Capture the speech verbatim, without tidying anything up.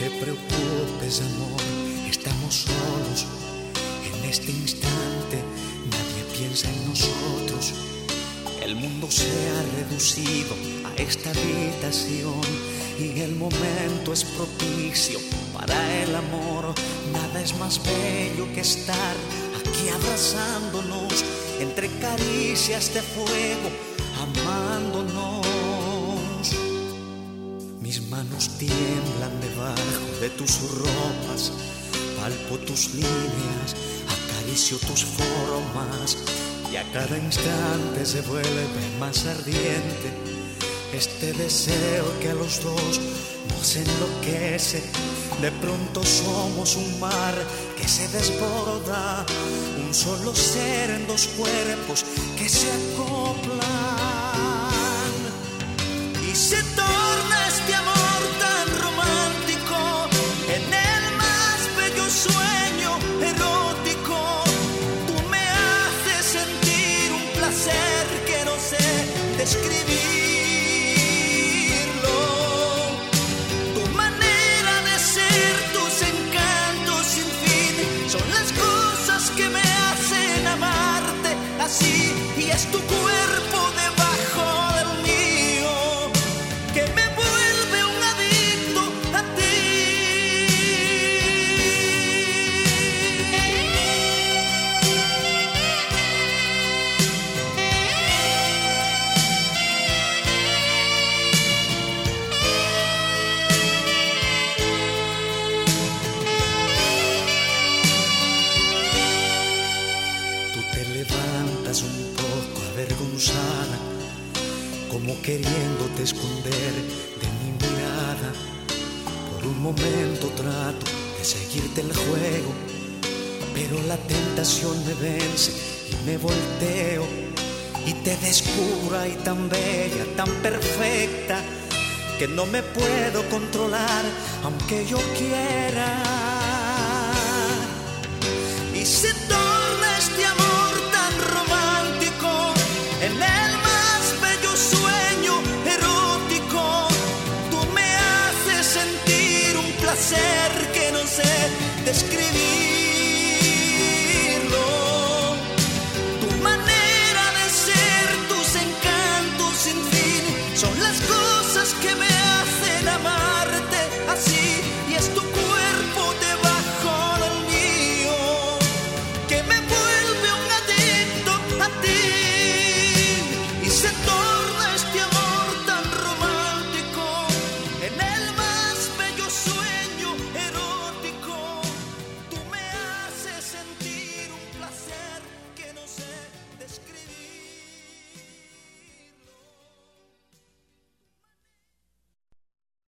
te preocupes, amor, estamos solos. En este instante nadie piensa en nosotros. El mundo se ha reducido a esta habitación y el momento es propicio para el amor. Nada es más bello que estar aquí abrazándonos entre caricias de fuego, amándonos. Mis manos tiemblan debajo de tus ropas, palpo tus líneas, acaricio tus formas, y a cada instante se vuelve más ardiente este deseo que a los dos nos enloquece. De pronto somos un mar que se desborda, un solo ser en dos cuerpos que se acoplan, y se torna este amor tan romántico en el más bello sueño erótico. Tú me haces sentir un placer que no sé describirlo. Tu manera de ser, tus encantos sin fin, son las cosas que me hacen amarte así. Y es tu cuerpo debajo del mío que me vuelve un adicto a ti. Tú te levantas un poco avergonzada, como queriéndote esconder de mi mirada. Por un momento trato de seguirte el juego, pero la tentación me vence y me volteo, y te descubro ahí tan bella, tan perfecta, que no me puedo controlar aunque yo quiera. Y se torna este amor tan romántico en el más bello sueño erótico. Tú me haces sentir un placer que no sé describirlo. Tu manera de ser, tus encantos sin fin, son las cosas que me